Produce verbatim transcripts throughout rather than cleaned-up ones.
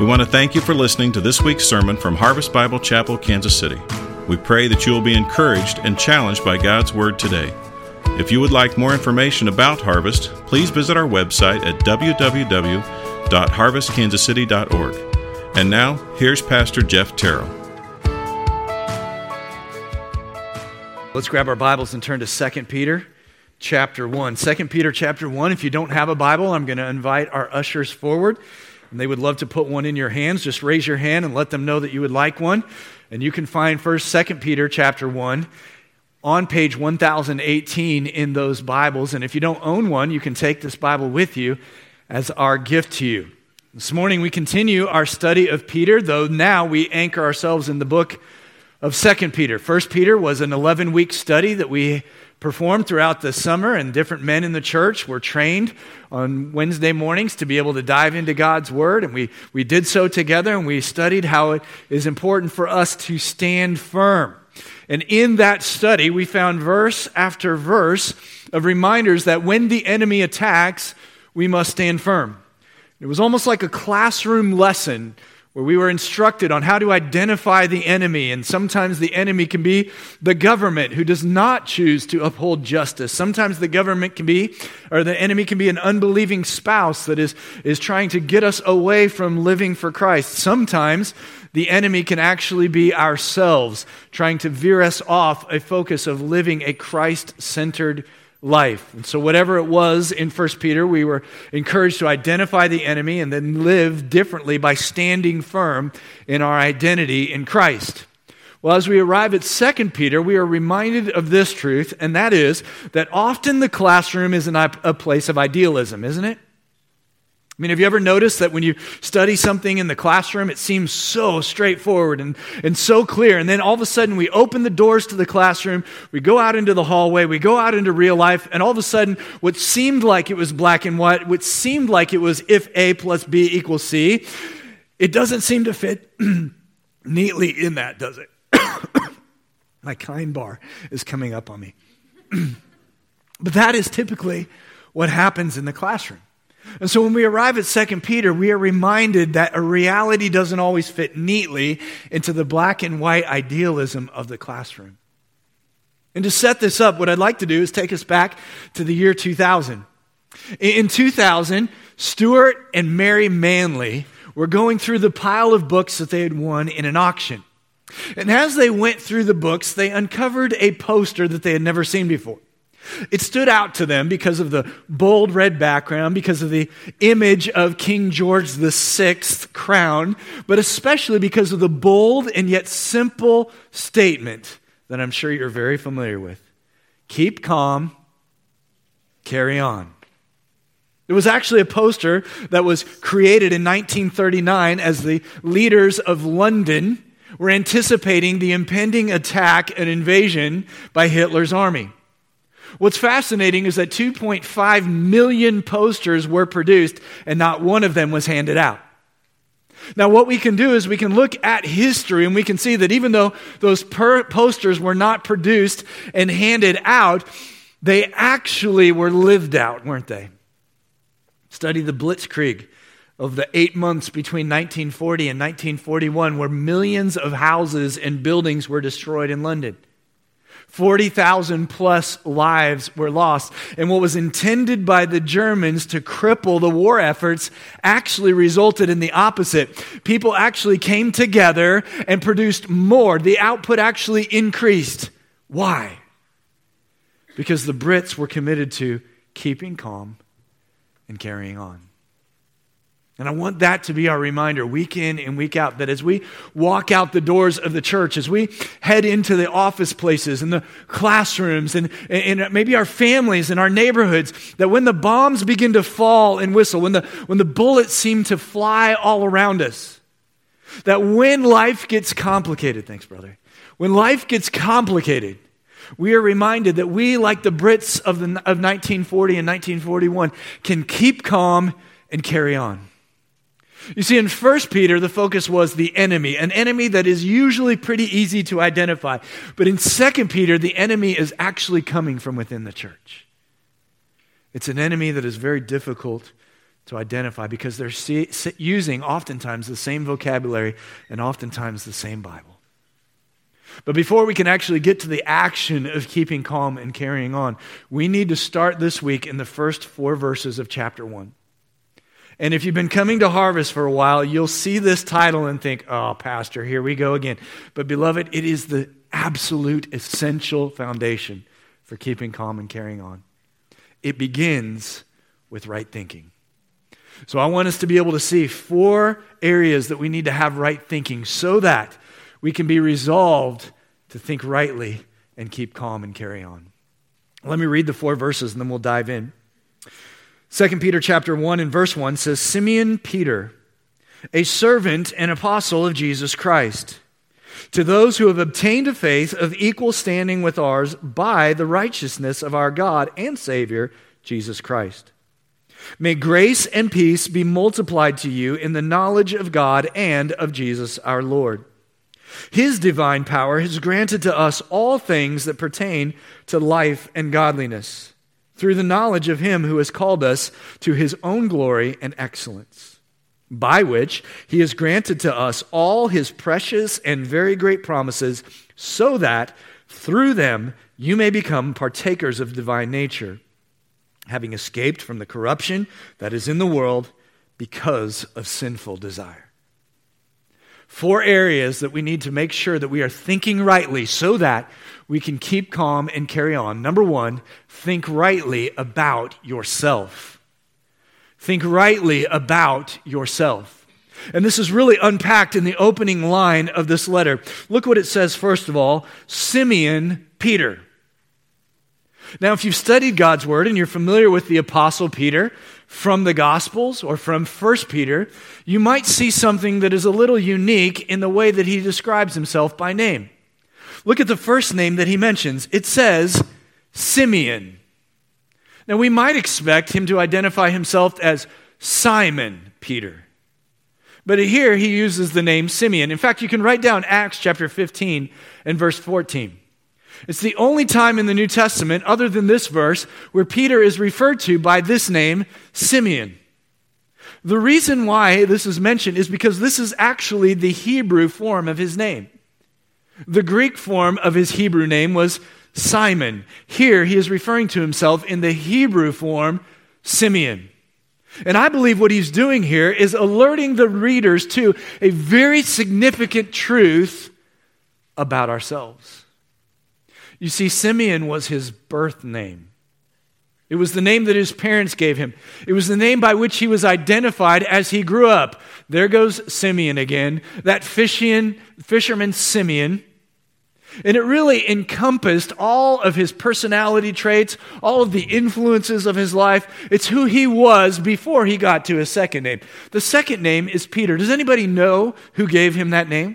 We want to thank you for listening to this week's sermon from Harvest Bible Chapel, Kansas City. We pray that you will be encouraged and challenged by God's Word today. If you would like more information about Harvest, please visit our website at w w w dot harvest kansas city dot org. And now, here's Pastor Jeff Terrell. Let's grab our Bibles and turn to Second Peter chapter one. Second Peter chapter one. If you don't have a Bible, I'm going to invite our ushers forward, and they would love to put one in your hands. Just raise your hand and let them know that you would like one. And you can find First, Second Peter chapter one on page one thousand eighteen in those Bibles. And if you don't own one, you can take this Bible with you as our gift to you. This morning we continue our study of Peter, though now we anchor ourselves in the book of Second Peter. First Peter was an eleven-week study that we performed throughout the summer, and different men in the church were trained on Wednesday mornings to be able to dive into God's Word, and we, we did so together, and we studied how it is important for us to stand firm. And in that study, we found verse after verse of reminders that when the enemy attacks, we must stand firm. It was almost like a classroom lesson where we were instructed on how to identify the enemy. And sometimes the enemy can be the government who does not choose to uphold justice. Sometimes the government can be, or the enemy can be an unbelieving spouse that is, is trying to get us away from living for Christ. Sometimes the enemy can actually be ourselves, trying to veer us off a focus of living a Christ-centered life. And so whatever it was in First Peter, we were encouraged to identify the enemy and then live differently by standing firm in our identity in Christ. Well, as we arrive at Second Peter, we are reminded of this truth, and that is that often the classroom is an, a place of idealism, isn't it? I mean, have you ever noticed that when you study something in the classroom, it seems so straightforward and, and so clear, and then all of a sudden we open the doors to the classroom, we go out into the hallway, we go out into real life, and all of a sudden what seemed like it was black and white, what seemed like it was if A plus B equals C, it doesn't seem to fit neatly in that, does it? My kind bar is coming up on me. But that is typically what happens in the classroom. And so when we arrive at Second Peter, we are reminded that a reality doesn't always fit neatly into the black and white idealism of the classroom. And to set this up, what I'd like to do is take us back to the year two thousand. In two thousand, Stuart and Mary Manley were going through the pile of books that they had won in an auction. And as they went through the books, they uncovered a poster that they had never seen before. It stood out to them because of the bold red background, because of the image of King George the Sixth crown, but especially because of the bold and yet simple statement that I'm sure you're very familiar with. Keep calm, carry on. It was actually a poster that was created in nineteen thirty-nine as the leaders of London were anticipating the impending attack and invasion by Hitler's army. What's fascinating is that two point five million posters were produced and not one of them was handed out. Now what we can do is we can look at history and we can see that even though those per- posters were not produced and handed out, they actually were lived out, weren't they? Study the Blitzkrieg of the eight months between nineteen forty and nineteen forty-one, where millions of houses and buildings were destroyed in London. forty thousand plus lives were lost. And what was intended by the Germans to cripple the war efforts actually resulted in the opposite. People actually came together and produced more. The output actually increased. Why? Because the Brits were committed to keeping calm and carrying on. And I want that to be our reminder week in and week out, that as we walk out the doors of the church, as we head into the office places and the classrooms and, and maybe our families and our neighborhoods, that when the bombs begin to fall and whistle, when the, when the bullets seem to fly all around us, that when life gets complicated, thanks brother, when life gets complicated, we are reminded that we, like the Brits of, the, of nineteen forty and nineteen forty-one, can keep calm and carry on. You see, in First Peter, the focus was the enemy, an enemy that is usually pretty easy to identify. But in Second Peter, the enemy is actually coming from within the church. It's an enemy that is very difficult to identify because they're see, using oftentimes the same vocabulary and oftentimes the same Bible. But before we can actually get to the action of keeping calm and carrying on, we need to start this week in the first four verses of chapter one. And if you've been coming to Harvest for a while, you'll see this title and think, oh, Pastor, here we go again. But beloved, it is the absolute essential foundation for keeping calm and carrying on. It begins with right thinking. So I want us to be able to see four areas that we need to have right thinking so that we can be resolved to think rightly and keep calm and carry on. Let me read the four verses and then we'll dive in. Second Peter chapter one and verse one says, Simeon Peter, a servant and apostle of Jesus Christ, to those who have obtained a faith of equal standing with ours by the righteousness of our God and Savior, Jesus Christ. May grace and peace be multiplied to you in the knowledge of God and of Jesus our Lord. His divine power has granted to us all things that pertain to life and godliness, through the knowledge of Him who has called us to His own glory and excellence, by which He has granted to us all His precious and very great promises, so that through them you may become partakers of divine nature, having escaped from the corruption that is in the world because of sinful desire. Four areas that we need to make sure that we are thinking rightly so that we can keep calm and carry on. Number one, think rightly about yourself. Think rightly about yourself. And this is really unpacked in the opening line of this letter. Look what it says, first of all, Simeon Peter. Now, if you've studied God's Word and you're familiar with the Apostle Peter from the Gospels or from First Peter, you might see something that is a little unique in the way that he describes himself by name. Look at the first name that he mentions. It says Simeon. Now, we might expect him to identify himself as Simon Peter. But here he uses the name Simeon. In fact, you can write down Acts chapter fifteen and verse fourteen. It's the only time in the New Testament, other than this verse, where Peter is referred to by this name, Simeon. The reason why this is mentioned is because this is actually the Hebrew form of his name. The Greek form of his Hebrew name was Simon. Here he is referring to himself in the Hebrew form, Simeon. And I believe what he's doing here is alerting the readers to a very significant truth about ourselves. You see, Simeon was his birth name. It was the name that his parents gave him. It was the name by which he was identified as he grew up. There goes Simeon again, that fishian, fisherman Simeon. And it really encompassed all of his personality traits, all of the influences of his life. It's who he was before he got to his second name. The second name is Peter. Does anybody know who gave him that name?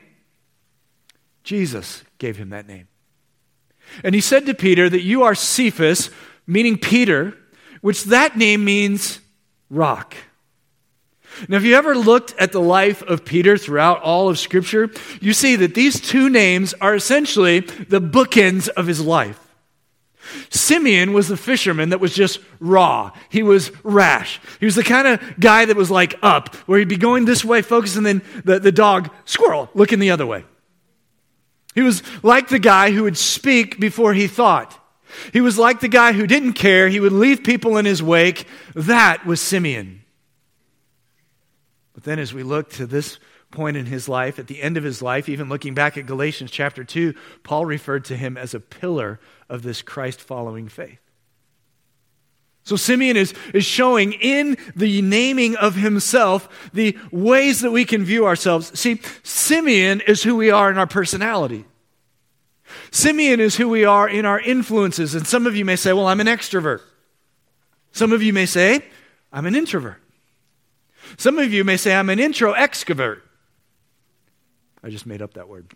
Jesus gave him that name. And he said to Peter that you are Cephas, meaning Peter, which that name means rock. Now, if you ever looked at the life of Peter throughout all of Scripture, you see that these two names are essentially the bookends of his life. Simeon was the fisherman that was just raw. He was rash. He was the kind of guy that was like up, where he'd be going this way, focused, and then the, the dog, squirrel, looking the other way. He was like the guy who would speak before he thought. He was like the guy who didn't care. He would leave people in his wake. That was Simeon. But then as we look to this point in his life, at the end of his life, even looking back at Galatians chapter two, Paul referred to him as a pillar of this Christ-following faith. So Simeon is, is showing in the naming of himself the ways that we can view ourselves. See, Simeon is who we are in our personality. Simeon is who we are in our influences. And some of you may say, well, I'm an extrovert. Some of you may say, I'm an introvert. Some of you may say, I'm an intro-excavert. I just made up that word.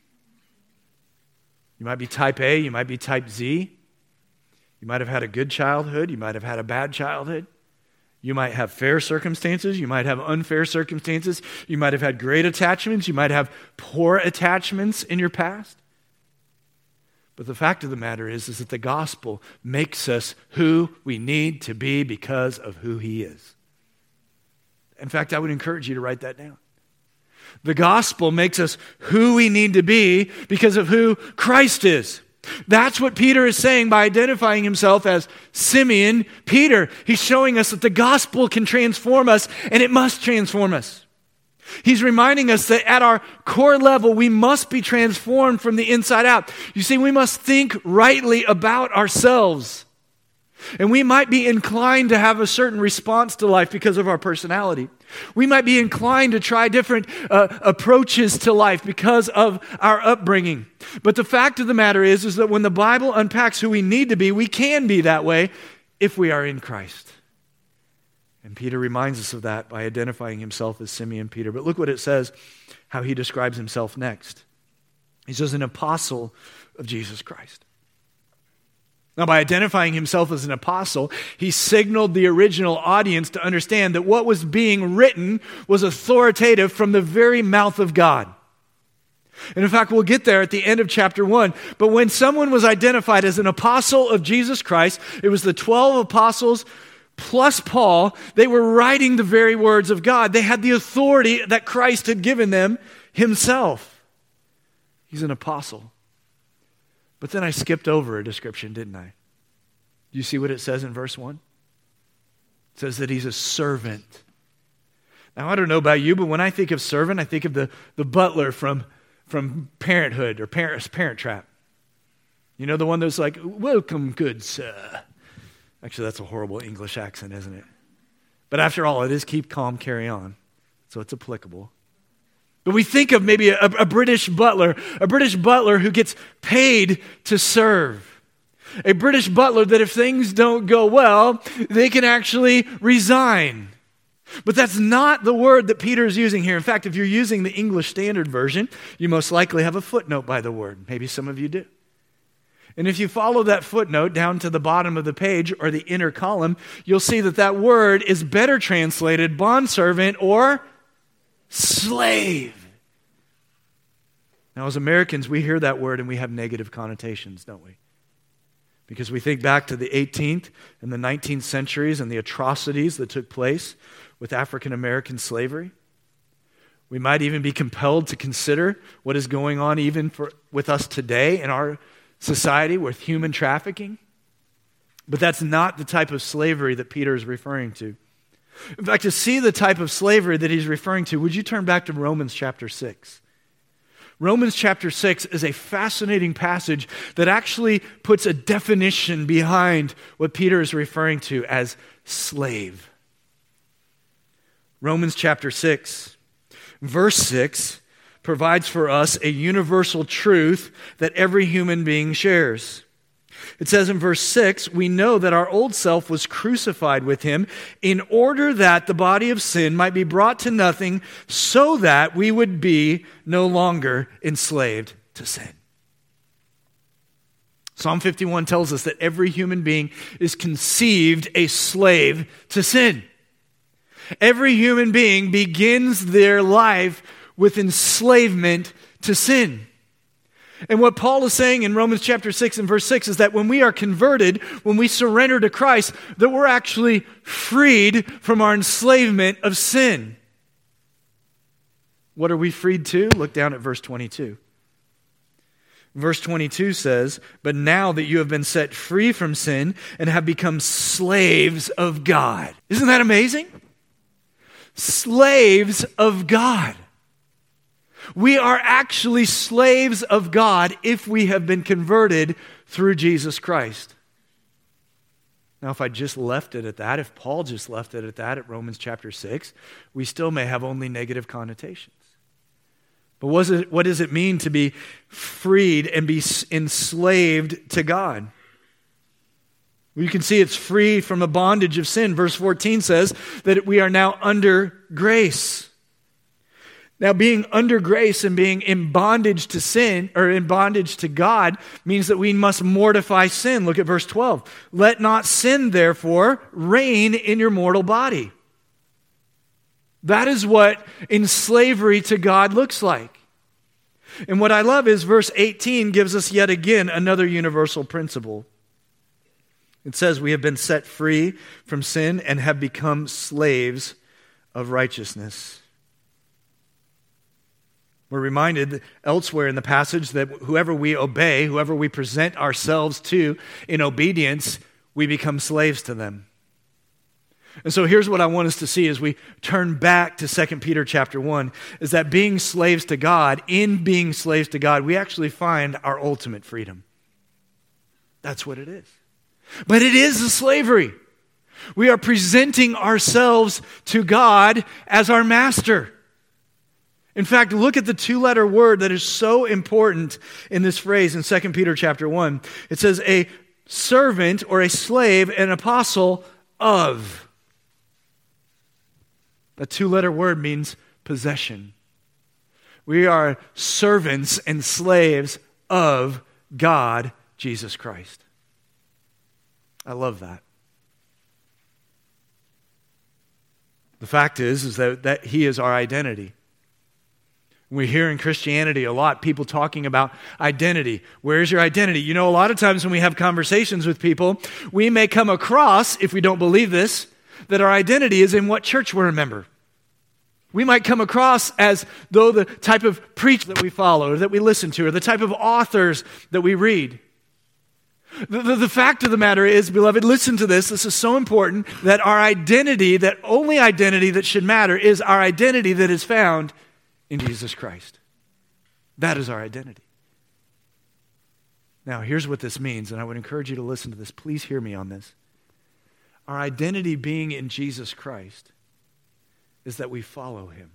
You might be type A, you might be type Z. You might have had a good childhood. You might have had a bad childhood. You might have fair circumstances. You might have unfair circumstances. You might have had great attachments. You might have poor attachments in your past. But the fact of the matter is, is that the gospel makes us who we need to be because of who He is. In fact, I would encourage you to write that down. The gospel makes us who we need to be because of who Christ is. That's what Peter is saying by identifying himself as Simeon Peter. He's showing us that the gospel can transform us, and it must transform us. He's reminding us that at our core level, we must be transformed from the inside out. You see, we must think rightly about ourselves. And we might be inclined to have a certain response to life because of our personality. We might be inclined to try different uh, approaches to life because of our upbringing. But the fact of the matter is, is that when the Bible unpacks who we need to be, we can be that way if we are in Christ. And Peter reminds us of that by identifying himself as Simeon Peter. But look what it says, how he describes himself next. He says, an apostle of Jesus Christ. Now, by identifying himself as an apostle, he signaled the original audience to understand that what was being written was authoritative from the very mouth of God. And in fact, we'll get there at the end of chapter one. But when someone was identified as an apostle of Jesus Christ, it was the twelve apostles plus Paul. They were writing the very words of God. They had the authority that Christ had given them himself. He's an apostle. But then I skipped over a description, didn't I? Do you see what it says in verse one? It says that he's a servant. Now, I don't know about you, but when I think of servant, I think of the, the butler from, from Parenthood or Parent, Parent Trap. You know, the one that's like, welcome, good sir. Actually, that's a horrible English accent, isn't it? But after all, it is keep calm, carry on. So it's applicable. But we think of maybe a, a British butler, a British butler who gets paid to serve. A British butler that if things don't go well, they can actually resign. But that's not the word that Peter is using here. In fact, if you're using the English Standard Version, you most likely have a footnote by the word. Maybe some of you do. And if you follow that footnote down to the bottom of the page or the inner column, you'll see that that word is better translated bondservant or slave. Now, as Americans, we hear that word and we have negative connotations, don't we? Because we think back to the eighteenth and the nineteenth centuries and the atrocities that took place with African American slavery. We might even be compelled to consider what is going on even for, with us today in our society with human trafficking. But that's not the type of slavery that Peter is referring to. In fact, to see the type of slavery that he's referring to, would you turn back to Romans chapter six? Romans chapter six is a fascinating passage that actually puts a definition behind what Peter is referring to as slave. Romans chapter six, verse six, provides for us a universal truth that every human being shares. It says in verse six, we know that our old self was crucified with him in order that the body of sin might be brought to nothing so that we would be no longer enslaved to sin. Psalm fifty-one tells us that every human being is conceived a slave to sin. Every human being begins their life with enslavement to sin. And what Paul is saying in Romans chapter six and verse six is that when we are converted, when we surrender to Christ, that we're actually freed from our enslavement of sin. What are we freed to? Look down at verse twenty-two. Verse twenty-two says, but now that you have been set free from sin and have become slaves of God. Isn't that amazing? Slaves of God. We are actually slaves of God if we have been converted through Jesus Christ. Now, if I just left it at that, if Paul just left it at that at Romans chapter six, we still may have only negative connotations. But what, is it, what does it mean to be freed and be enslaved to God? Well, you can see it's free from the bondage of sin. Verse fourteen says that we are now under grace. Now, being under grace and being in bondage to sin, or in bondage to God, means that we must mortify sin. Look at verse twelve. Let not sin, therefore, reign in your mortal body. That is what in slavery to God looks like. And what I love is verse eighteen gives us yet again another universal principle. It says we have been set free from sin and have become slaves of righteousness. We're reminded elsewhere in the passage that whoever we obey, whoever we present ourselves to in obedience, we become slaves to them. And so here's what I want us to see as we turn back to Second Peter chapter one, is that being slaves to God, in being slaves to God, we actually find our ultimate freedom. That's what it is. But it is a slavery. We are presenting ourselves to God as our master. In fact, look at the two-letter word that is so important in this phrase in Second Peter chapter one. It says a servant or a slave, an apostle of. The two-letter word means possession. We are servants and slaves of God, Jesus Christ. I love that. The fact is, is that, that He is our identity. We hear in Christianity a lot people talking about identity. Where's your identity? You know, a lot of times when we have conversations with people, we may come across, if we don't believe this, that our identity is in what church we're a member. We might come across as though the type of preach that we follow, or that we listen to, or the type of authors that we read. The, the, the fact of the matter is, beloved, listen to this. This is so important, that our identity, that only identity that should matter, is our identity that is found in Jesus Christ. That is our identity. Now, here's what this means, and I would encourage you to listen to this. Please hear me on this. Our identity being in Jesus Christ is that we follow Him,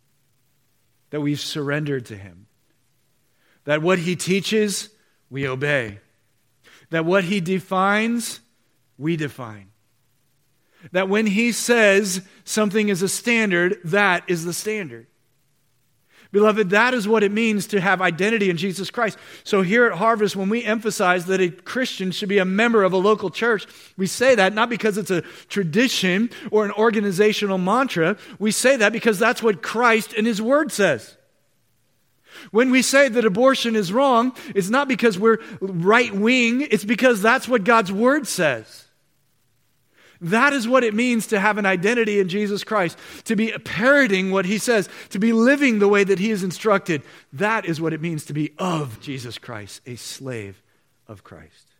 that we've surrendered to Him, that what He teaches, we obey, that what He defines, we define, that when He says something is a standard, that is the standard. Beloved, that is what it means to have identity in Jesus Christ. So here at Harvest, when we emphasize that a Christian should be a member of a local church, we say that not because it's a tradition or an organizational mantra. We say that because that's what Christ and His Word says. When we say that abortion is wrong, it's not because we're right-wing. It's because that's what God's Word says. That is what it means to have an identity in Jesus Christ, to be parroting what He says, to be living the way that He has instructed. That is what it means to be of Jesus Christ, a slave of Christ.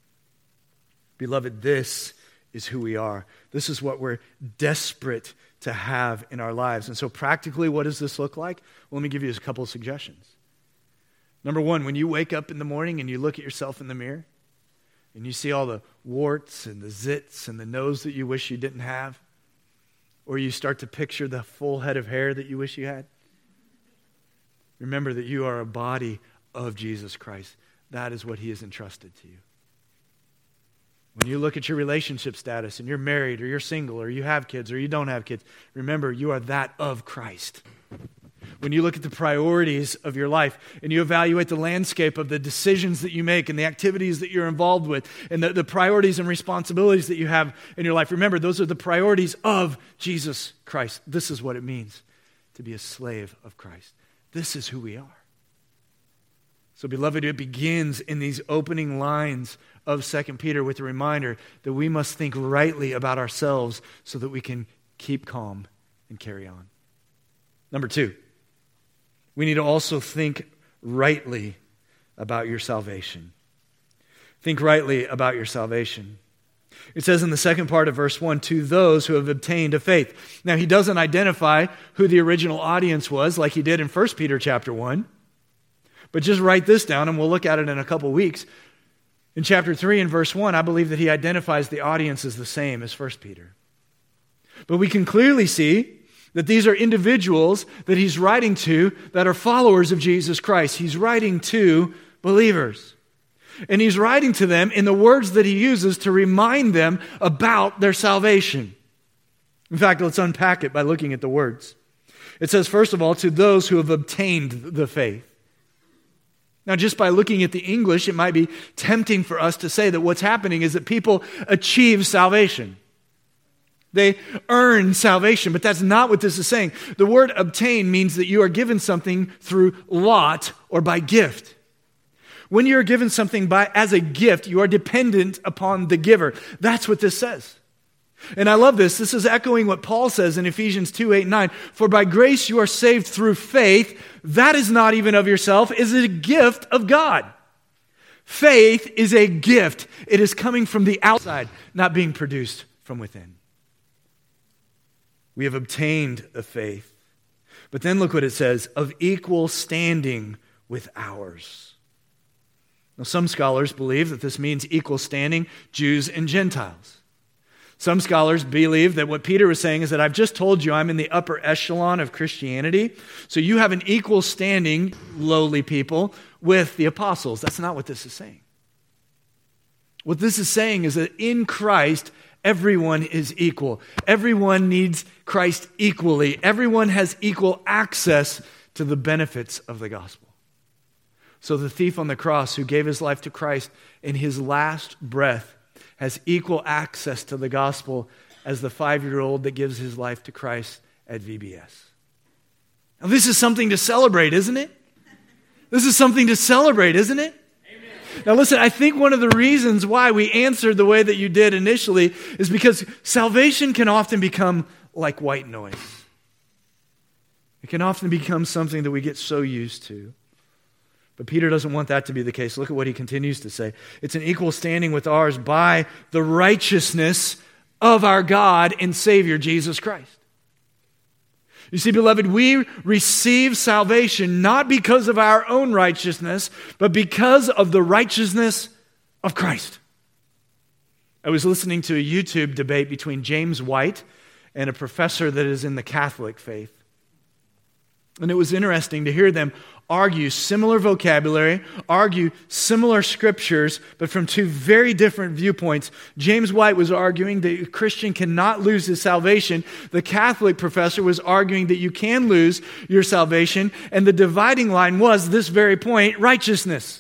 Beloved, this is who we are. This is what we're desperate to have in our lives. And so practically, what does this look like? Well, let me give you a couple of suggestions. Number one, when you wake up in the morning and you look at yourself in the mirror, and you see all the warts and the zits and the nose that you wish you didn't have, or you start to picture the full head of hair that you wish you had, remember that you are a body of Jesus Christ. That is what He has entrusted to you. When you look at your relationship status and you're married or you're single or you have kids or you don't have kids, remember you are that of Christ. When you look at the priorities of your life and you evaluate the landscape of the decisions that you make and the activities that you're involved with and the, the priorities and responsibilities that you have in your life, remember, those are the priorities of Jesus Christ. This is what it means to be a slave of Christ. This is who we are. So, beloved, it begins in these opening lines of Second Peter with a reminder that we must think rightly about ourselves so that we can keep calm and carry on. Number two, we need to also think rightly about your salvation. Think rightly about your salvation. It says in the second part of verse one, to those who have obtained a faith. Now, he doesn't identify who the original audience was like he did in First Peter chapter one. But just write this down and we'll look at it in a couple weeks. In chapter three and verse one, I believe that he identifies the audience as the same as First Peter. But we can clearly see that these are individuals that he's writing to that are followers of Jesus Christ. He's writing to believers. And he's writing to them in the words that he uses to remind them about their salvation. In fact, let's unpack it by looking at the words. It says, first of all, to those who have obtained the faith. Now, just by looking at the English, it might be tempting for us to say that what's happening is that people achieve salvation. They earn salvation, but that's not what this is saying. The word obtain means that you are given something through lot or by gift. When you're given something by as a gift, you are dependent upon the giver. That's what this says. And I love this. This is echoing what Paul says in Ephesians two, eight, nine. For by grace you are saved through faith. That is not even of yourself. It is a gift of God. Faith is a gift. It is coming from the outside, not being produced from within. We have obtained a faith. But then look what it says, of equal standing with ours. Now, some scholars believe that this means equal standing, Jews and Gentiles. Some scholars believe that what Peter was saying is that I've just told you I'm in the upper echelon of Christianity, so you have an equal standing, lowly people, with the apostles. That's not what this is saying. What this is saying is that in Christ, everyone is equal. Everyone needs Christ equally. Everyone has equal access to the benefits of the gospel. So the thief on the cross who gave his life to Christ in his last breath has equal access to the gospel as the five-year-old that gives his life to Christ at V B S. Now this is something to celebrate, isn't it? This is something to celebrate, isn't it? Amen. Now listen, I think one of the reasons why we answered the way that you did initially is because salvation can often become like white noise. It can often become something that we get so used to. But Peter doesn't want that to be the case. Look at what he continues to say. It's an equal standing with ours by the righteousness of our God and Savior, Jesus Christ. You see, beloved, we receive salvation not because of our own righteousness, but because of the righteousness of Christ. I was listening to a YouTube debate between James White and a professor that is in the Catholic faith. And it was interesting to hear them argue similar vocabulary, argue similar scriptures, but from two very different viewpoints. James White was arguing that a Christian cannot lose his salvation. The Catholic professor was arguing that you can lose your salvation. And the dividing line was this very point, righteousness.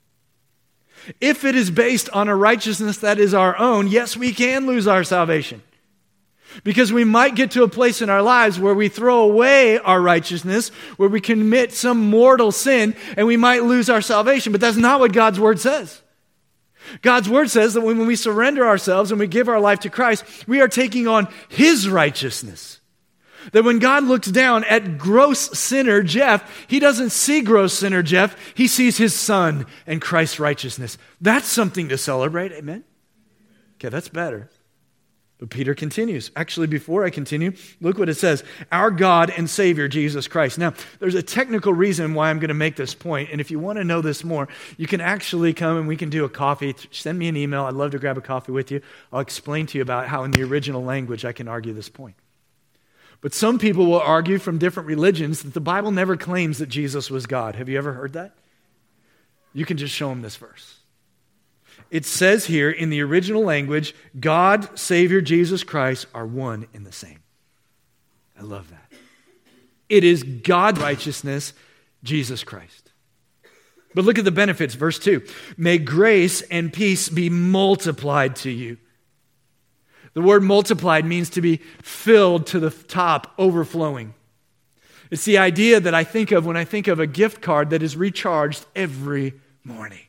If it is based on a righteousness that is our own, yes, we can lose our salvation. Because we might get to a place in our lives where we throw away our righteousness, where we commit some mortal sin, and we might lose our salvation. But that's not what God's Word says. God's Word says that when we surrender ourselves and we give our life to Christ, we are taking on His righteousness. That when God looks down at gross sinner Jeff, He doesn't see gross sinner Jeff, He sees His Son and Christ's righteousness. That's something to celebrate, amen? Okay, that's better. But Peter continues. Actually, before I continue, look what it says. Our God and Savior, Jesus Christ. Now, there's a technical reason why I'm going to make this point. And if you want to know this more, you can actually come and we can do a coffee. Send me an email. I'd love to grab a coffee with you. I'll explain to you about how in the original language I can argue this point. But some people will argue from different religions that the Bible never claims that Jesus was God. Have you ever heard that? You can just show them this verse. It says here in the original language, God, Savior, Jesus Christ are one and the same. I love that. It is God's righteousness, Jesus Christ. But look at the benefits, verse two. May grace and peace be multiplied to you. The word multiplied means to be filled to the top, overflowing. It's the idea that I think of when I think of a gift card that is recharged every morning.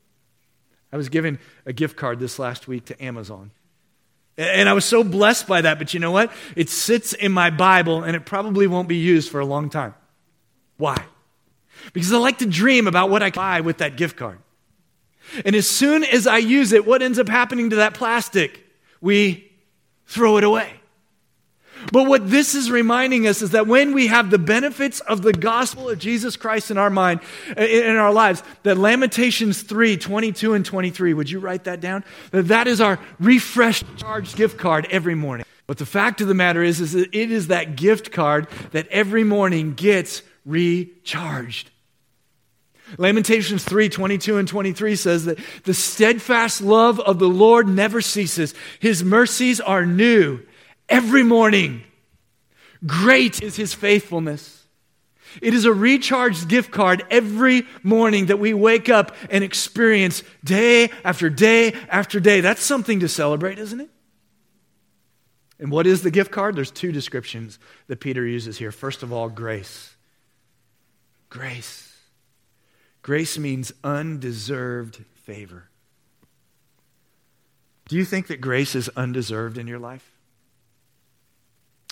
I was given a gift card this last week to Amazon. And I was so blessed by that, but you know what? It sits in my Bible and it probably won't be used for a long time. Why? Because I like to dream about what I can buy with that gift card. And as soon as I use it, what ends up happening to that plastic? We throw it away. But what this is reminding us is that when we have the benefits of the gospel of Jesus Christ in our mind, in our lives, that Lamentations three, twenty-two and twenty-three, would you write that down? That that is our refreshed, charged gift card every morning. But the fact of the matter is, is that it is that gift card that every morning gets recharged. Lamentations three, twenty-two and twenty-three says that the steadfast love of the Lord never ceases. His mercies are new every morning. Great is His faithfulness. It is a recharged gift card every morning that we wake up and experience day after day after day. That's something to celebrate, isn't it? And what is the gift card? There's two descriptions that Peter uses here. First of all, grace. Grace. Grace means undeserved favor. Do you think that grace is undeserved in your life?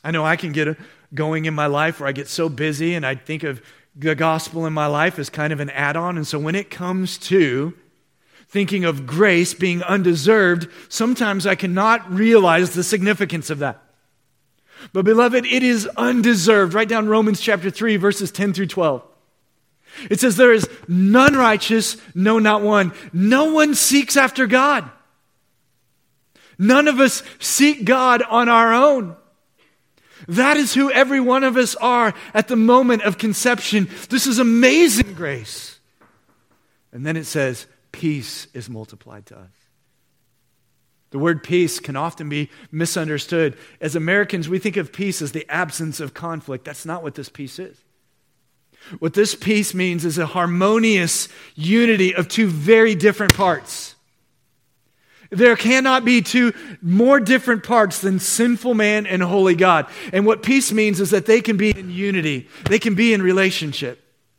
I know I can get going in my life where I get so busy and I think of the gospel in my life as kind of an add-on. And so when it comes to thinking of grace being undeserved, sometimes I cannot realize the significance of that. But beloved, it is undeserved. Write down Romans chapter three, verses ten through twelve. It says, there is none righteous, no, not one. No one seeks after God. None of us seek God on our own. That is who every one of us are at the moment of conception. This is amazing grace. And then it says, peace is multiplied to us. The word peace can often be misunderstood. As Americans, we think of peace as the absence of conflict. That's not what this peace is. What this peace means is a harmonious unity of two very different parts. There cannot be two more different parts than sinful man and holy God. And what peace means is that they can be in unity. They can be in relationship.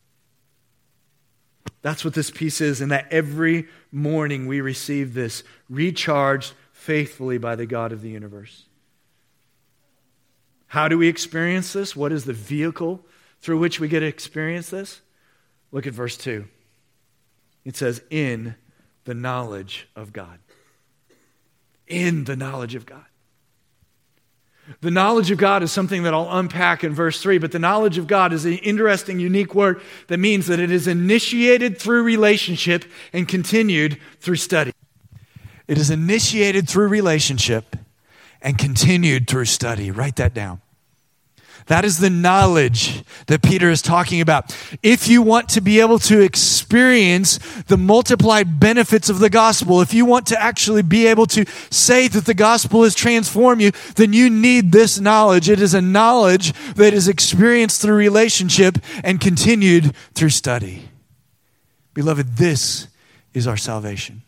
That's what this peace is, and that every morning we receive this recharged faithfully by the God of the universe. How do we experience this? What is the vehicle through which we get to experience this? Look at verse two. It says, in the knowledge of God. In the knowledge of God. The knowledge of God is something that I'll unpack in verse three, but the knowledge of God is an interesting, unique word that means that it is initiated through relationship and continued through study. It is initiated through relationship and continued through study. Write that down. That is the knowledge that Peter is talking about. If you want to be able to experience the multiplied benefits of the gospel, if you want to actually be able to say that the gospel has transformed you, then you need this knowledge. It is a knowledge that is experienced through relationship and continued through study. Beloved, this is our salvation.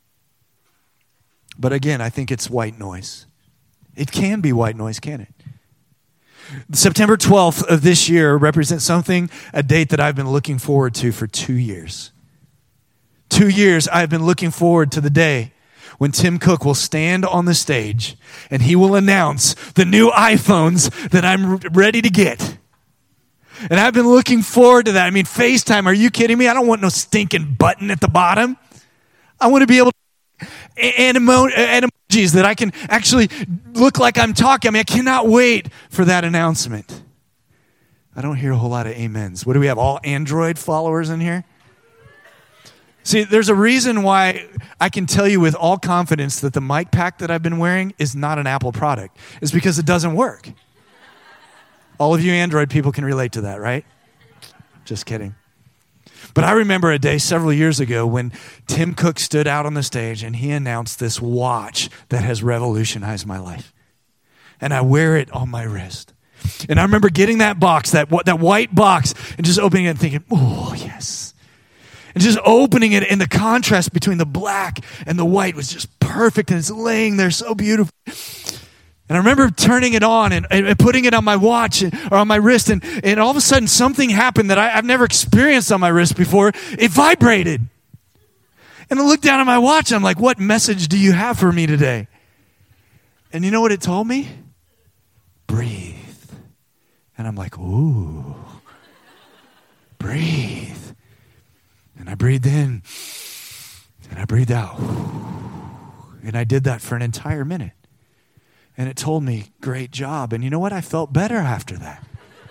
But again, I think it's white noise. It can be white noise, can it? September twelfth of this year represents something, a date that I've been looking forward to for two years. Two years I've been looking forward to the day when Tim Cook will stand on the stage and he will announce the new iPhones that I'm ready to get. And I've been looking forward to that. I mean, FaceTime, are you kidding me? I don't want no stinking button at the bottom. I want to be able to Animo- emojis that I can actually look like I'm talking. I mean, I cannot wait for that announcement. I don't hear a whole lot of amens. What do we have, all Android followers in here? See, there's a reason why I can tell you with all confidence that the mic pack that I've been wearing is not an Apple product. It's because it doesn't work. All of you Android people can relate to that, right? Just kidding. But I remember a day several years ago when Tim Cook stood out on the stage and he announced this watch that has revolutionized my life. And I wear it on my wrist. And I remember getting that box, that, that white box, and just opening it and thinking, oh, yes. And just opening it, and the contrast between the black and the white was just perfect, and it's laying there so beautiful. And I remember turning it on and, and putting it on my watch and, or on my wrist, and, and all of a sudden something happened that I, I've never experienced on my wrist before. It vibrated. And I looked down at my watch and I'm like, what message do you have for me today? And you know what it told me? Breathe. And I'm like, ooh, breathe. And I breathed in and I breathed out. And I did that for an entire minute. And it told me, great job. And you know what? I felt better after that.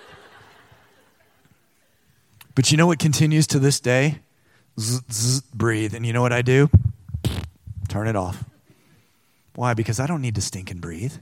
But you know what continues to this day? Zzz, zzz, breathe. And you know what I do? Turn it off. Why? Because I don't need to stink and breathe.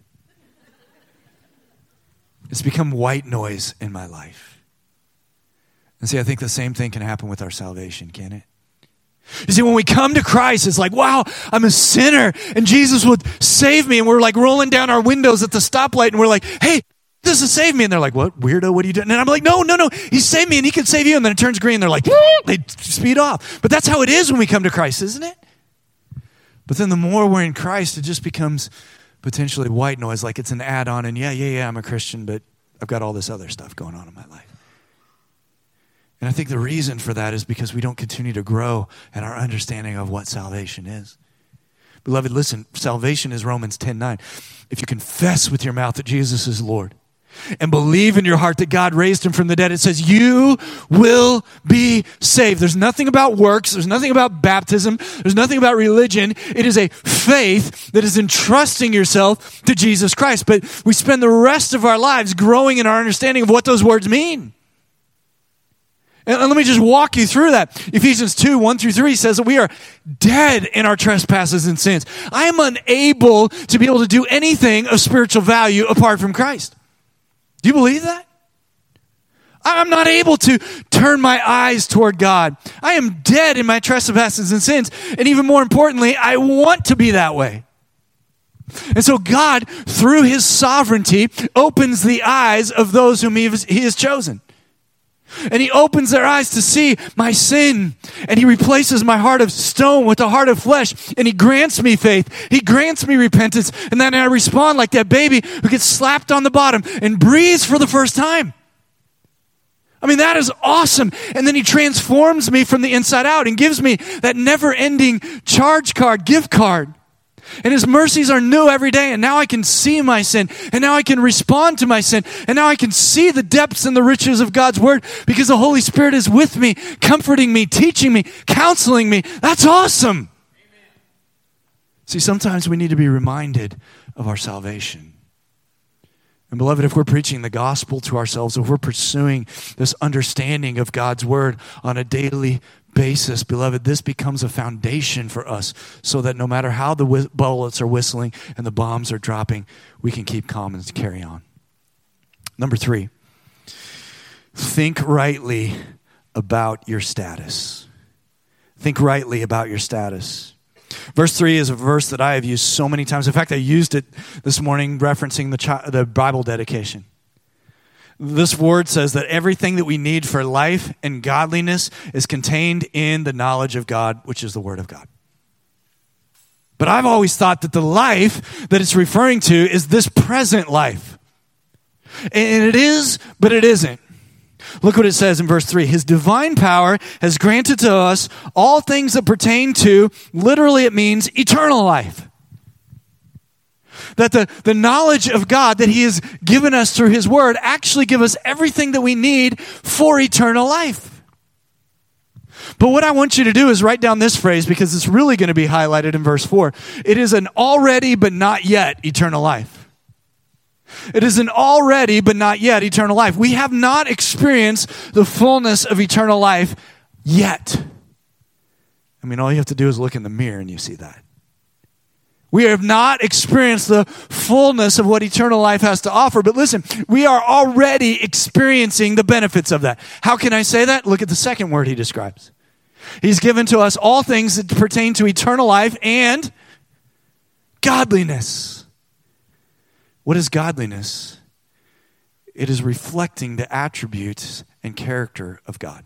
It's become white noise in my life. And see, I think the same thing can happen with our salvation, can it? You see, when we come to Christ, it's like, wow, I'm a sinner, and Jesus would save me, and we're like rolling down our windows at the stoplight, and we're like, hey, this is save me. And they're like, what, weirdo, what are you doing? And I'm like, no, no, no, he saved me, and he can save you. And then it turns green, they're like, they speed off. But that's how it is when we come to Christ, isn't it? But then the more we're in Christ, it just becomes potentially white noise, like it's an add-on, and yeah, yeah, yeah, I'm a Christian, but I've got all this other stuff going on in my life. And I think the reason for that is because we don't continue to grow in our understanding of what salvation is. Beloved, listen, salvation is Romans ten nine. If you confess with your mouth that Jesus is Lord and believe in your heart that God raised him from the dead, it says you will be saved. There's nothing about works. There's nothing about baptism. There's nothing about religion. It is a faith that is entrusting yourself to Jesus Christ. But we spend the rest of our lives growing in our understanding of what those words mean. And let me just walk you through that. Ephesians two, one through three says that we are dead in our trespasses and sins. I am unable to be able to do anything of spiritual value apart from Christ. Do you believe that? I'm not able to turn my eyes toward God. I am dead in my trespasses and sins. And even more importantly, I want to be that way. And so God, through his sovereignty, opens the eyes of those whom he has chosen. And he opens their eyes to see my sin. And he replaces my heart of stone with a heart of flesh. And he grants me faith. He grants me repentance. And then I respond like that baby who gets slapped on the bottom and breathes for the first time. I mean, that is awesome. And then he transforms me from the inside out and gives me that never-ending charge card, gift card. And his mercies are new every day. And now I can see my sin. And now I can respond to my sin. And now I can see the depths and the riches of God's word because the Holy Spirit is with me, comforting me, teaching me, counseling me. That's awesome. Amen. See, sometimes we need to be reminded of our salvation. And beloved, if we're preaching the gospel to ourselves, if we're pursuing this understanding of God's word on a daily basis, beloved, this becomes a foundation for us so that no matter how the wh- bullets are whistling and the bombs are dropping, we can keep calm and carry on. Number three, think rightly about your status. Think rightly about your status. Verse three is a verse that I have used so many times. In fact, I used it this morning referencing the, chi- the Bible dedication. This word says that everything that we need for life and godliness is contained in the knowledge of God, which is the Word of God. But I've always thought that the life that it's referring to is this present life. And it is, but it isn't. Look what it says in verse three. His divine power has granted to us all things that pertain to, literally it means eternal life. That the, the knowledge of God that he has given us through his word actually give us everything that we need for eternal life. But what I want you to do is write down this phrase because it's really going to be highlighted in verse four. It is an already but not yet eternal life. It is an already but not yet eternal life. We have not experienced the fullness of eternal life yet. I mean, all you have to do is look in the mirror and you see that. We have not experienced the fullness of what eternal life has to offer. But listen, we are already experiencing the benefits of that. How can I say that? Look at the second word he describes. He's given to us all things that pertain to eternal life and godliness. What is godliness? It is reflecting the attributes and character of God.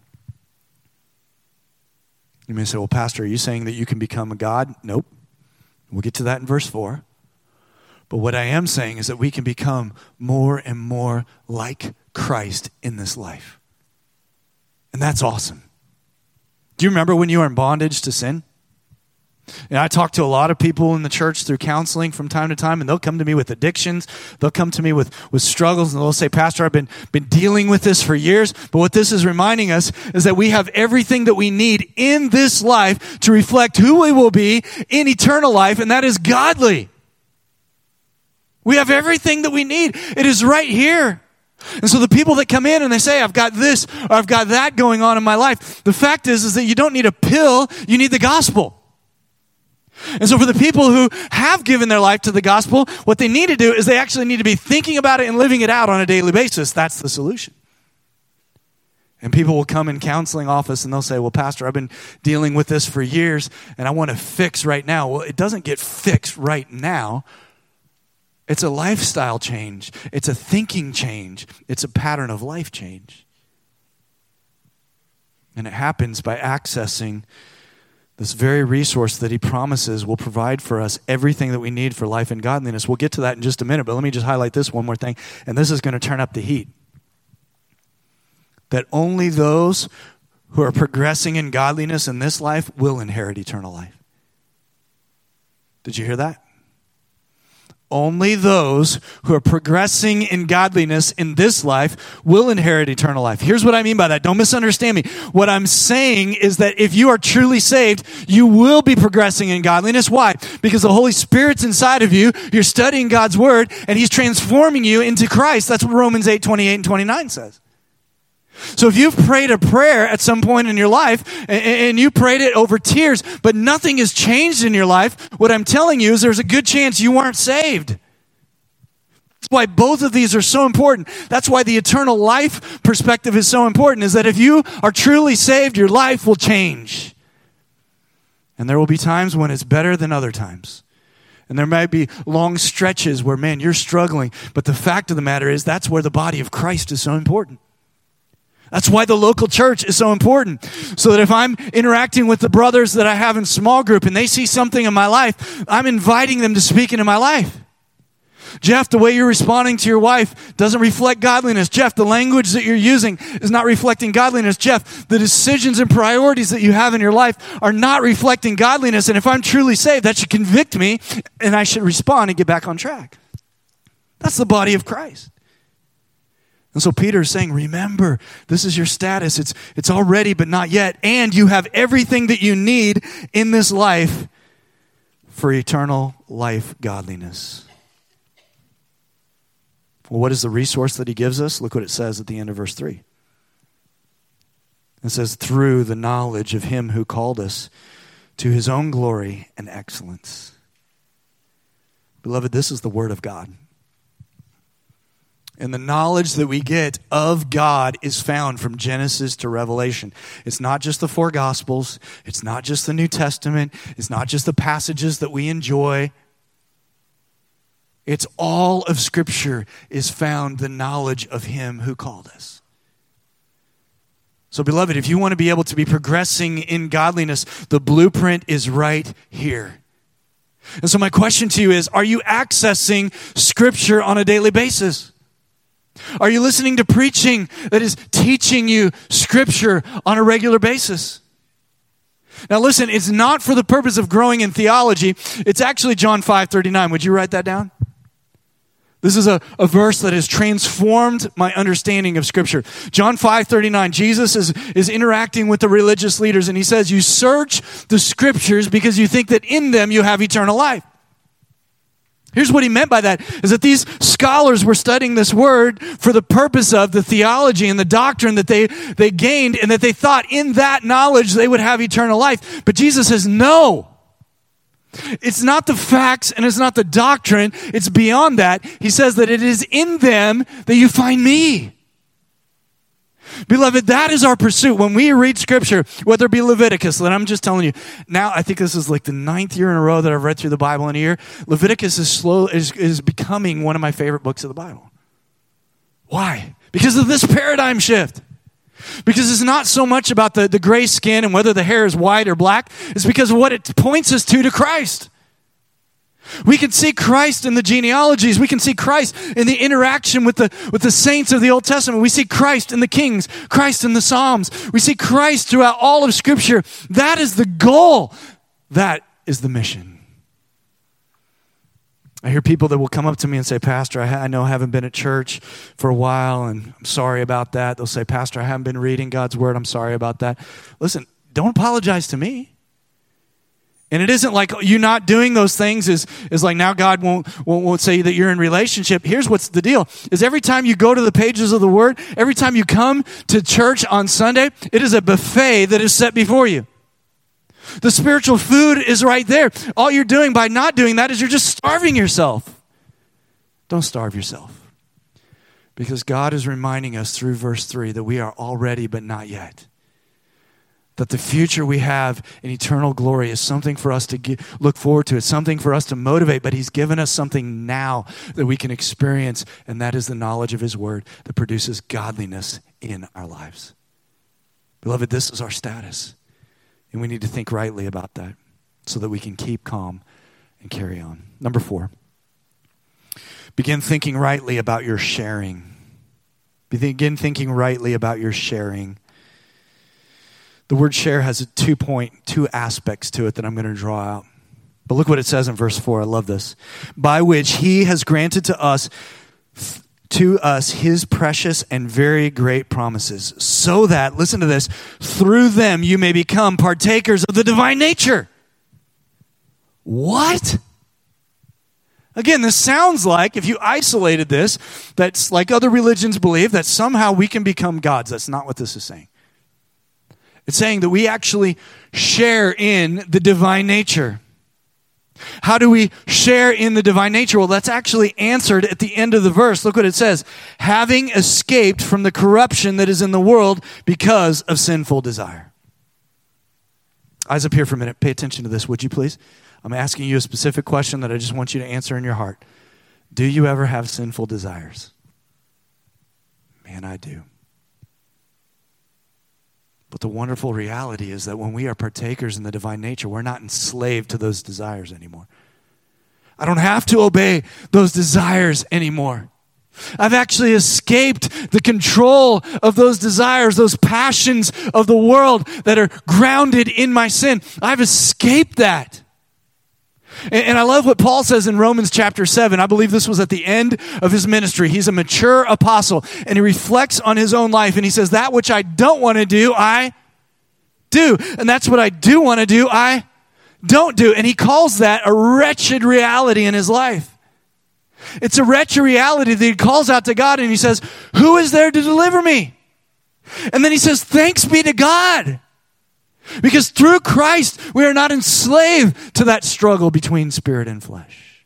You may say, well, Pastor, are you saying that you can become a God? Nope. We'll get to that in verse four. But what I am saying is that we can become more and more like Christ in this life. And that's awesome. Do you remember when you were in bondage to sin? And I talk to a lot of people in the church through counseling from time to time, and they'll come to me with addictions. They'll come to me with, with struggles, and they'll say, Pastor, I've been, been dealing with this for years. But what this is reminding us is that we have everything that we need in this life to reflect who we will be in eternal life, and that is godly. We have everything that we need. It is right here. And so the people that come in and they say, I've got this or I've got that going on in my life, the fact is, is that you don't need a pill, you need the gospel. And so for the people who have given their life to the gospel, what they need to do is they actually need to be thinking about it and living it out on a daily basis. That's the solution. And people will come in counseling office and they'll say, well, Pastor, I've been dealing with this for years and I want to fix right now. Well, it doesn't get fixed right now. It's a lifestyle change. It's a thinking change. It's a pattern of life change. And it happens by accessing this very resource that he promises will provide for us everything that we need for life and godliness. We'll get to that in just a minute, but let me just highlight this one more thing. And this is going to turn up the heat. That only those who are progressing in godliness in this life will inherit eternal life. Did you hear that? only those who are progressing in godliness in this life will inherit eternal life. Here's what I mean by that. Don't misunderstand me. What I'm saying is that if you are truly saved, you will be progressing in godliness. Why? Because the Holy Spirit's inside of you. You're studying God's word, and he's transforming you into Christ. That's what Romans eight twenty-eight and twenty-nine says. So if you've prayed a prayer at some point in your life, and you prayed it over tears, but nothing has changed in your life, what I'm telling you is there's a good chance you weren't saved. That's why both of these are so important. That's why the eternal life perspective is so important, is that if you are truly saved, your life will change. And there will be times when it's better than other times. And there might be long stretches where, man, you're struggling. But the fact of the matter is that's where the body of Christ is so important. That's why the local church is so important. So that if I'm interacting with the brothers that I have in small group and they see something in my life, I'm inviting them to speak into my life. Jeff, the way you're responding to your wife doesn't reflect godliness. Jeff, the language that you're using is not reflecting godliness. Jeff, the decisions and priorities that you have in your life are not reflecting godliness. And if I'm truly saved, that should convict me and I should respond and get back on track. That's the body of Christ. And so Peter is saying, remember, this is your status. It's, it's already, but not yet. And you have everything that you need in this life for eternal life godliness. Well, what is the resource that he gives us? Look what it says at the end of verse three. It says, through the knowledge of him who called us to his own glory and excellence. Beloved, this is the word of God. And the knowledge that we get of God is found from Genesis to Revelation. It's not just the four Gospels. It's not just the New Testament. It's not just the passages that we enjoy. It's all of Scripture is found the knowledge of him who called us. So, beloved, if you want to be able to be progressing in godliness, the blueprint is right here. And so my question to you is, are you accessing Scripture on a daily basis? Are you listening to preaching that is teaching you Scripture on a regular basis? Now listen, it's not for the purpose of growing in theology. It's actually John five thirty-nine. Would you write that down? This is a, a verse that has transformed my understanding of Scripture. John five thirty-nine, Jesus is, is interacting with the religious leaders, and he says, you search the Scriptures because you think that in them you have eternal life. Here's what he meant by that, is that these scholars were studying this word for the purpose of the theology and the doctrine that they, they gained, and that they thought in that knowledge they would have eternal life. But Jesus says, no. It's not the facts and it's not the doctrine. It's beyond that. He says that it is in them that you find me. Beloved, that is our pursuit. When we read Scripture, whether it be Leviticus, and I'm just telling you, now I think this is like the ninth year in a row that I've read through the Bible in a year. Leviticus is slow is, is becoming one of my favorite books of the Bible. Why? Because of this paradigm shift. Because it's not so much about the, the gray skin and whether the hair is white or black. It's because of what it points us to, to Christ. We can see Christ in the genealogies. We can see Christ in the interaction with the, with the saints of the Old Testament. We see Christ in the Kings, Christ in the Psalms. We see Christ throughout all of Scripture. That is the goal. That is the mission. I hear people that will come up to me and say, Pastor, I, ha- I know I haven't been at church for a while, and I'm sorry about that. They'll say, Pastor, I haven't been reading God's Word. I'm sorry about that. Listen, don't apologize to me. And it isn't like you not doing those things is, is like now God won't, won't won't say that you're in relationship. Here's what's the deal, is every time you go to the pages of the Word, every time you come to church on Sunday, it is a buffet that is set before you. The spiritual food is right there. All you're doing by not doing that is you're just starving yourself. Don't starve yourself. Because God is reminding us through verse three that we are already but not yet. That the future we have in eternal glory is something for us to get, look forward to. It's something for us to motivate, but He's given us something now that we can experience, and that is the knowledge of His Word that produces godliness in our lives. Beloved, this is our status, and we need to think rightly about that so that we can keep calm and carry on. Number four, begin thinking rightly about your sharing. Begin thinking rightly about your sharing. The word share has a two point, two aspects to it that I'm going to draw out. But look what it says in verse four. I love this. By which he has granted to us, to us his precious and very great promises, so that, listen to this, through them you may become partakers of the divine nature. What? Again, this sounds like, if you isolated this, that's like other religions believe, that somehow we can become gods. That's not what this is saying. It's saying that we actually share in the divine nature. How do we share in the divine nature? Well, that's actually answered at the end of the verse. Look what it says. Having escaped from the corruption that is in the world because of sinful desire. Eyes up here for a minute. Pay attention to this, would you please? I'm asking you a specific question that I just want you to answer in your heart. Do you ever have sinful desires? Man, I do. But the wonderful reality is that when we are partakers in the divine nature, we're not enslaved to those desires anymore. I don't have to obey those desires anymore. I've actually escaped the control of those desires, those passions of the world that are grounded in my sin. I've escaped that. And I love what Paul says in Romans chapter seven. I believe this was at the end of his ministry. He's a mature apostle, and he reflects on his own life, and he says, that which I don't want to do, I do. And that's what I do want to do, I don't do. And he calls that a wretched reality in his life. It's a wretched reality that he calls out to God, and he says, who is there to deliver me? And then he says, thanks be to God. Because through Christ, we are not enslaved to that struggle between spirit and flesh.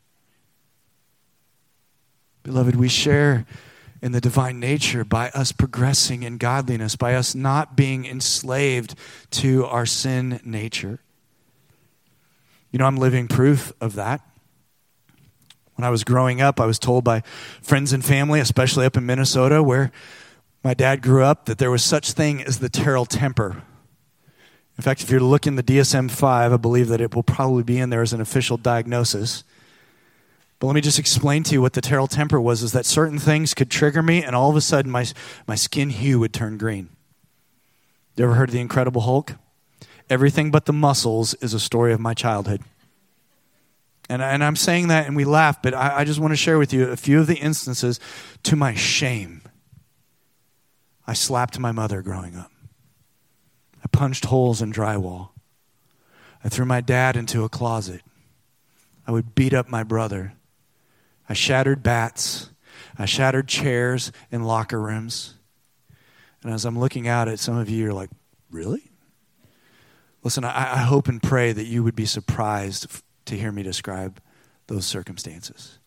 Beloved, we share in the divine nature by us progressing in godliness, by us not being enslaved to our sin nature. You know, I'm living proof of that. When I was growing up, I was told by friends and family, especially up in Minnesota, where my dad grew up, that there was such thing as the Terrell temper. In fact, if you're looking the D S M five, I believe that it will probably be in there as an official diagnosis. But let me just explain to you what the Terrell temper was, is that certain things could trigger me, and all of a sudden my, my skin hue would turn green. You ever heard of the Incredible Hulk? Everything but the muscles is a story of my childhood. And, and I'm saying that, and we laugh, but I, I just want to share with you a few of the instances to my shame. I slapped my mother growing up. I punched holes in drywall. I threw my dad into a closet. I would beat up my brother. I shattered bats. I shattered chairs in locker rooms. And as I'm looking out at some of you, you're like, really? Listen, I, I hope and pray that you would be surprised to hear me describe those circumstances.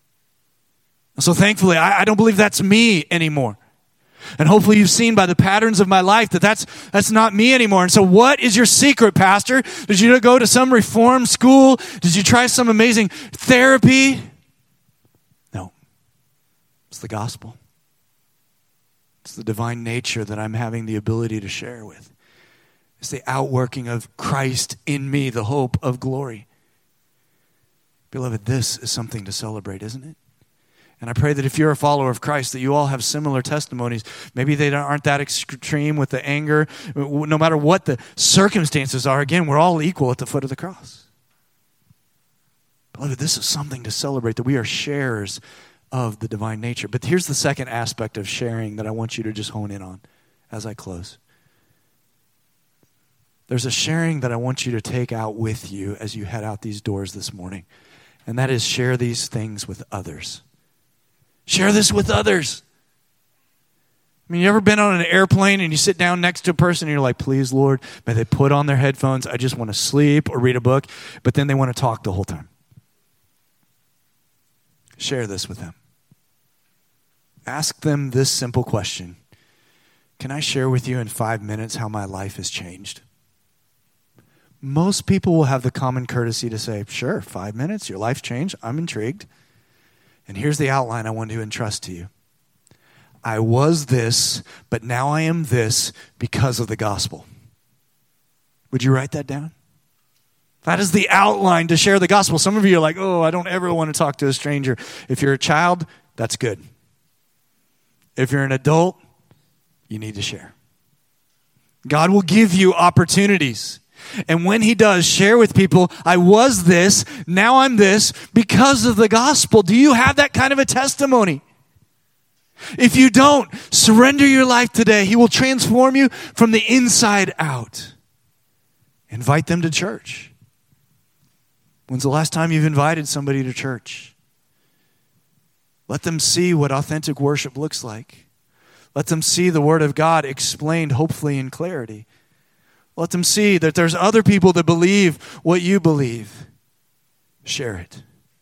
So thankfully, I, I don't believe that's me anymore. And hopefully you've seen by the patterns of my life that that's, that's not me anymore. And so what is your secret, Pastor? Did you go to some reform school? Did you try some amazing therapy? No. It's the gospel. It's the divine nature that I'm having the ability to share with. It's the outworking of Christ in me, the hope of glory. Beloved, this is something to celebrate, isn't it? And I pray that if you're a follower of Christ, that you all have similar testimonies. Maybe they aren't that extreme with the anger. No matter what the circumstances are, again, we're all equal at the foot of the cross. Beloved, this is something to celebrate, that we are sharers of the divine nature. But here's the second aspect of sharing that I want you to just hone in on as I close. There's a sharing that I want you to take out with you as you head out these doors this morning. And that is share these things with others. Share this with others. I mean, you ever been on an airplane and you sit down next to a person and you're like, please, Lord, may they put on their headphones. I just want to sleep or read a book, but then they want to talk the whole time. Share this with them. Ask them this simple question. Can I share with you in five minutes how my life has changed? Most people will have the common courtesy to say, sure, five minutes, your life's changed. I'm intrigued. And here's the outline I want to entrust to you. I was this, but now I am this because of the gospel. Would you write that down? That is the outline to share the gospel. Some of you are like, oh, I don't ever want to talk to a stranger. If you're a child, that's good. If you're an adult, you need to share. God will give you opportunities. And when he does, share with people, I was this, now I'm this, because of the gospel. Do you have that kind of a testimony? If you don't, surrender your life today. He will transform you from the inside out. Invite them to church. When's the last time you've invited somebody to church? Let them see what authentic worship looks like. Let them see the Word of God explained, hopefully in clarity. Let them see that there's other people that believe what you believe. Share it.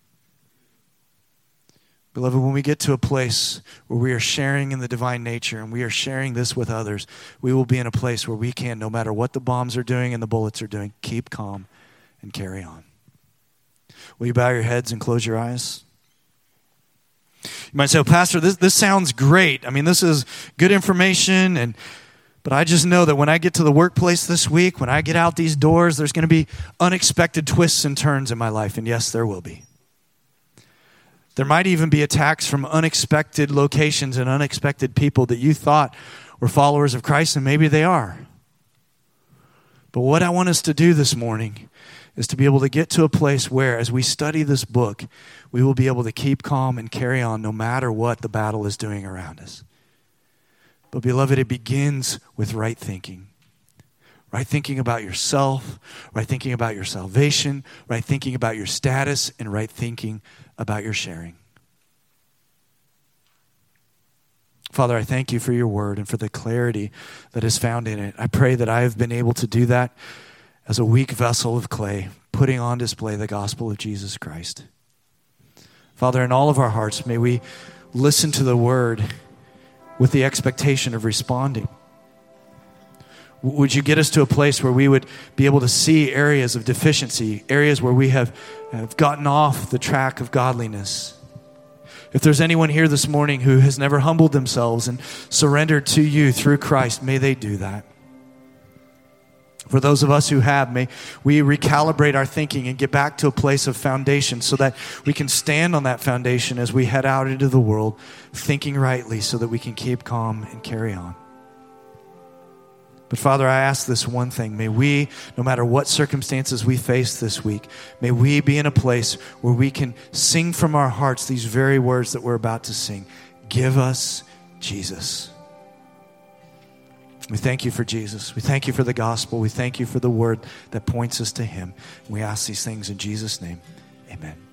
Beloved, when we get to a place where we are sharing in the divine nature and we are sharing this with others, we will be in a place where we can, no matter what the bombs are doing and the bullets are doing, keep calm and carry on. Will you bow your heads and close your eyes? You might say, oh, Pastor, this, this sounds great. I mean, this is good information, and but I just know that when I get to the workplace this week, when I get out these doors, there's going to be unexpected twists and turns in my life, and yes, there will be. There might even be attacks from unexpected locations and unexpected people that you thought were followers of Christ, and maybe they are. But what I want us to do this morning is to be able to get to a place where, as we study this book, we will be able to keep calm and carry on no matter what the battle is doing around us. But beloved, it begins with right thinking. Right thinking about yourself, right thinking about your salvation, right thinking about your status, and right thinking about your sharing. Father, I thank you for your word and for the clarity that is found in it. I pray that I have been able to do that as a weak vessel of clay, putting on display the gospel of Jesus Christ. Father, in all of our hearts, may we listen to the word with the expectation of responding. Would you get us to a place where we would be able to see areas of deficiency, areas where we have, have gotten off the track of godliness? If there's anyone here this morning who has never humbled themselves and surrendered to you through Christ, may they do that. For those of us who have, may we recalibrate our thinking and get back to a place of foundation so that we can stand on that foundation as we head out into the world, thinking rightly so that we can keep calm and carry on. But Father, I ask this one thing. May we, no matter what circumstances we face this week, may we be in a place where we can sing from our hearts these very words that we're about to sing. Give us Jesus. We thank you for Jesus. We thank you for the gospel. We thank you for the word that points us to him. We ask these things in Jesus' name. Amen.